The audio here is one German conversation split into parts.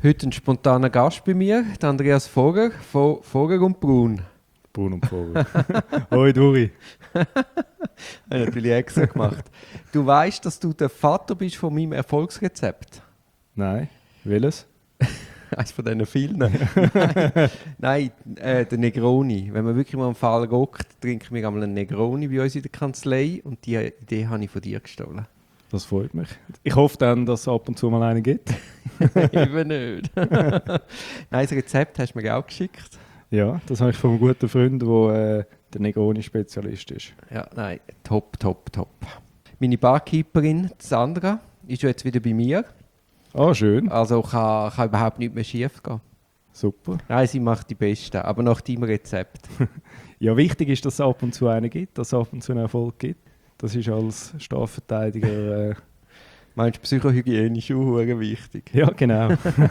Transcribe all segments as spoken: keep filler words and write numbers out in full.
Heute ein spontaner Gast bei mir, der Andreas Voger von Voger und Brun. Brun und Voger. Hoi Duri. Habe ich natürlich extra gemacht. Du weißt, dass du der Vater bist von meinem Erfolgsrezept? Nein, welches? Eines von diesen vielen. Nein, Nein äh, der Negroni. Wenn man wirklich mal am Fall rockt, trinken wir einmal einen Negroni bei uns in der Kanzlei und die Idee habe ich von dir gestohlen. Das freut mich. Ich hoffe dann, dass es ab und zu mal einen gibt. Eben nicht. Nein, das Rezept hast du mir auch geschickt. Ja, das habe ich von einem guten Freund, der äh, der Negroni-Spezialist ist. Ja, nein, top, top, top. Meine Barkeeperin, Sandra, ist ja jetzt wieder bei mir. Ah, schön. Also kann, kann überhaupt nichts mehr schief gehen. Super. Nein, sie macht die Beste, aber nach deinem Rezept. Ja, wichtig ist, dass es ab und zu einen gibt, dass es ab und zu einen Erfolg gibt. Das ist als Strafverteidiger... Äh Meinst du, Psychohygiene ist auch wichtig? ja, genau.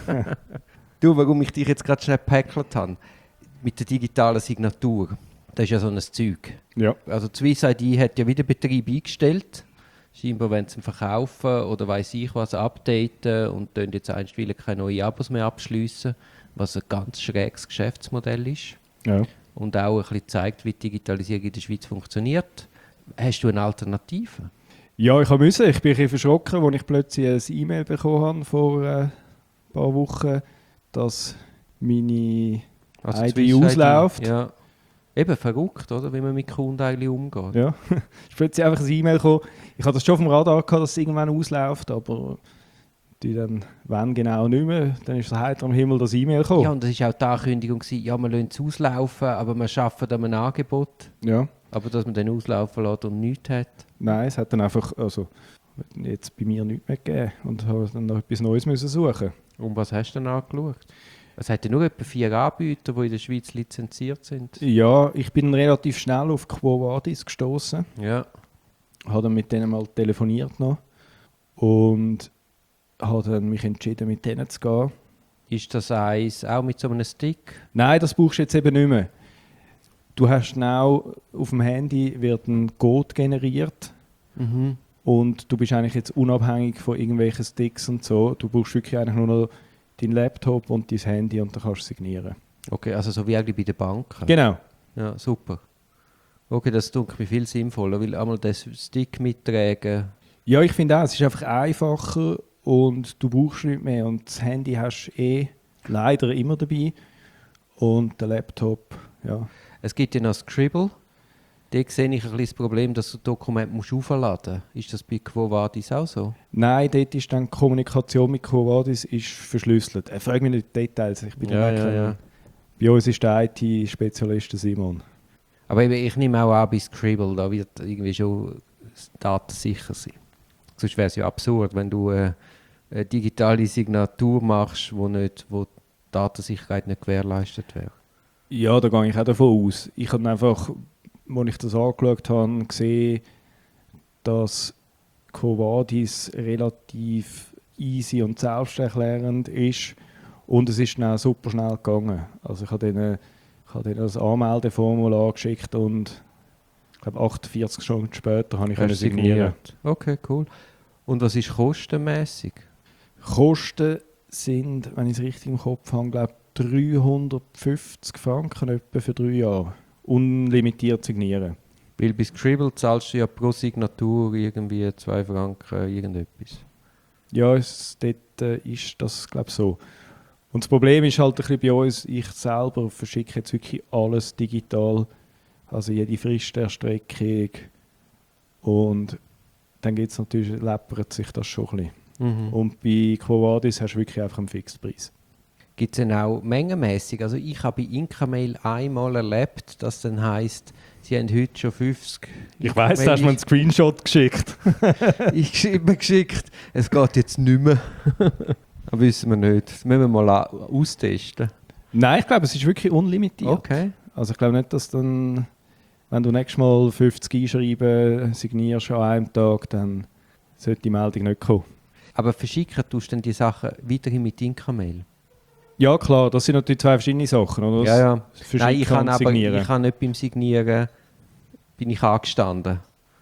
Du, warum ich dich jetzt gerade schnell gepackelt habe, mit der digitalen Signatur, das ist ja so ein Zeug. Ja. Also die Swiss I D hat ja wieder Betrieb eingestellt. Scheinbar wollen sie ihn verkaufen oder weiss ich was, updaten und dann jetzt einstweilen keine neuen Abos mehr abschliessen, was ein ganz schräges Geschäftsmodell ist. Ja. Und auch ein bisschen zeigt, wie die Digitalisierung in der Schweiz funktioniert. Hast du eine Alternative? Ja, ich musste. Ich bin ein bisschen verschrocken, als ich plötzlich ein E-Mail bekommen habe vor äh, ein paar Wochen, dass meine Also I D ausläuft. Ja. Eben verrückt, oder? Wie man mit Kunden eigentlich umgeht. Ja, es ist plötzlich einfach ein E-Mail gekommen. Ich hatte das schon auf dem Radar gehabt, dass es irgendwann ausläuft, aber die dann, wenn genau nicht mehr, dann ist es heiter am Himmel das E-Mail gekommen. Ja, und das war auch die Ankündigung, gewesen, ja, wir lassen es auslaufen, aber wir arbeiten an einem Angebot. Ja. Aber dass man dann auslaufen lässt und nichts hat. Nein, es hat dann einfach, also jetzt bei mir nichts mehr gegeben und habe dann noch etwas Neues müssen suchen. Und was hast du dann angeschaut? Es hat ja nur etwa vier Anbieter, die in der Schweiz lizenziert sind. Ja, ich bin relativ schnell auf Quo Vadis gestoßen. Ja. Habe dann mit denen mal telefoniert noch und habe dann mich entschieden, mit denen zu gehen. Ist das eins auch mit so einem Stick? Nein, das brauchst du jetzt eben nicht mehr. Du hast genau auf dem Handy wird ein Code generiert Mhm. und du bist eigentlich jetzt unabhängig von irgendwelchen Sticks und so. Du brauchst wirklich eigentlich nur noch deinen Laptop und dein Handy und dann kannst du signieren. Okay, also so wie eigentlich bei den Banken. Genau. Ja, super. Okay, das tut mir viel sinnvoller, weil einmal den Stick mittragen. Ja, ich finde auch, es ist einfach einfacher und du brauchst nicht mehr. Und das Handy hast du eh leider immer dabei und der Laptop, ja. Es gibt ja noch Scribble. Da sehe ich ein bisschen das Problem, dass du Dokumente musst aufladen musst. Ist das bei Quo Vadis auch so? Nein, dort ist dann die Kommunikation mit Quo Vadis ist verschlüsselt. Äh, frag mich nicht die Details, ich bin Ja, ja, ja, ja. Bei uns ist der I T-Spezialist Simon. Aber eben, ich nehme auch an, bei Scribble, da wird irgendwie schon datensicher sein. Sonst wäre es ja absurd, wenn du äh, eine digitale Signatur machst, wo, nicht, wo die Datensicherheit nicht gewährleistet wäre. Ja, da gehe ich auch davon aus. Ich habe einfach, als ich das angeschaut habe, gesehen, dass Quo Vadis relativ easy und selbsterklärend ist und es ist dann auch super schnell gegangen. Also ich habe denen, ich habe denen das Anmeldeformular geschickt und ich glaube achtundvierzig Stunden später habe ich können signieren. Okay, cool. Und was ist kostenmäßig? Kosten sind, wenn ich es richtig im Kopf habe, glaube dreihundertfünfzig Franken etwa für drei Jahre. Unlimitiert signieren. Weil bei Scribble zahlst du ja pro Signatur irgendwie zwei Franken irgendetwas. Ja, es, dort äh, ist das, glaube ich, so. Und das Problem ist halt ein bisschen bei uns, ich selber verschicke jetzt wirklich alles digital. Also jede Fristerstreckung. Und dann gibt es natürlich, läppert sich das schon ein bisschen. Mhm. Und bei Quo Vadis hast du wirklich einfach einen Fixpreis. Gibt es denn auch mengenmäßig? Also ich habe bei Incamail einmal erlebt, dass dann heisst, sie haben heute schon fünfzig. Ich weiss, du hast mir einen Screenshot geschickt. Ich habe mir geschickt, es geht jetzt nicht mehr. Das wissen wir nicht. Das müssen wir mal austesten. Nein, ich glaube, es ist wirklich unlimitiert. Okay. Also ich glaube nicht, dass dann, wenn du nächstes Mal fünfzig einschreiben signierst an einem Tag, dann sollte die Meldung nicht kommen. Aber verschicken tust du dann die Sachen weiterhin mit Incamail? Ja klar, das sind natürlich zwei verschiedene Sachen, oder? Ja, ja. Verschicken Nein, ich kann und aber signieren. ich kann nicht beim Signieren bin ich angestanden.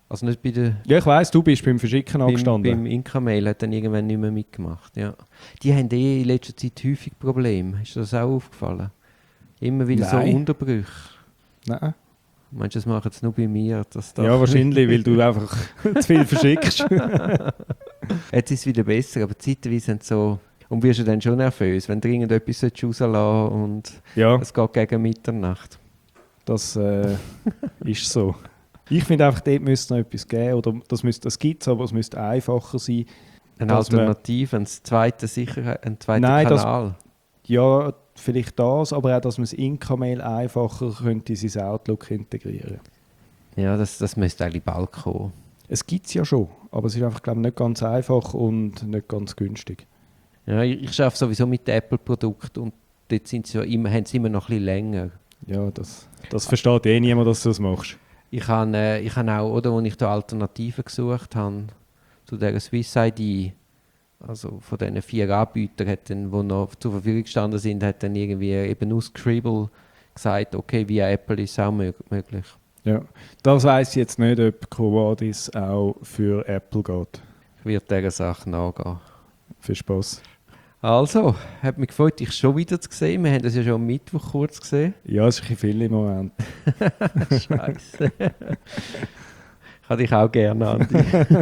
Also nicht bei der... Ja, ich weiss, du bist beim Verschicken Beim, angestanden. beim Inka-Mail hat dann irgendwann nicht mehr mitgemacht, ja. Die haben eh in letzter Zeit häufig Probleme. Ist dir das auch aufgefallen? Immer wieder Nein. so Unterbrüche. Nein. Meinst du, das machen sie nur bei mir? Dass da Ja, wahrscheinlich, weil du einfach zu viel verschickst. Jetzt ist es wieder besser, aber zeitweise sind so... Und wirst du dann schon nervös, wenn du irgendetwas rauslassen und Ja, es geht gegen Mitternacht. das äh, ist so. Ich finde einfach, dort müsste noch etwas geben. Oder das, müsste, das gibt es, aber es müsste einfacher sein. Eine Dass man- Alternative, ein zweiter Sicherheit, ein zweiter Nein, das- Kanal. Ja, vielleicht das, aber auch, dass man das Inka-Mail einfacher könnte in sein Outlook integrieren. Ja, das, das müsste eigentlich bald kommen. Es gibt es ja schon, aber es ist einfach, glaube ich, nicht ganz einfach und nicht ganz günstig. Ja, ich, ich arbeite sowieso mit Apple-Produkten und dort sind sie ja immer, haben sie immer noch ein bisschen länger. Ja, das, das versteht eh niemand, dass du das machst. Ich habe äh, ich habe auch, oder, als ich da Alternativen gesucht habe, zu dieser Swiss I D, also von diesen vier Anbietern, hat dann, die noch zur Verfügung gestanden sind, hat dann irgendwie eben aus Scribble gesagt, okay, via Apple ist es auch mög- möglich. Ja, das weiss ich jetzt nicht, ob Covadis auch für Apple geht. Ich werde dieser Sache nachgehen. Viel Spaß. Also, hat mich gefreut, dich schon wieder zu sehen. Wir haben das ja schon am Mittwoch kurz gesehen. Ja, es ist ein bisschen viel im Moment. Scheiße. Ich habe dich auch gerne, Andi.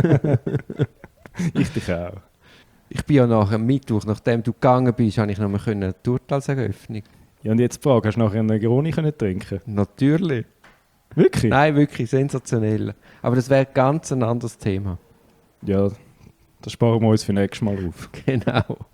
Ich dich auch. Ich bin ja nach dem Mittwoch, nachdem du gegangen bist, habe ich noch mal eine Urteilseröffnung. Ja, und jetzt die Frage, hast du nachher einen Negroni können trinken? Natürlich. Wirklich? Nein, wirklich sensationell. Aber das wäre ganz ein anderes Thema. Ja, das sparen wir uns für nächstes Mal auf. Genau.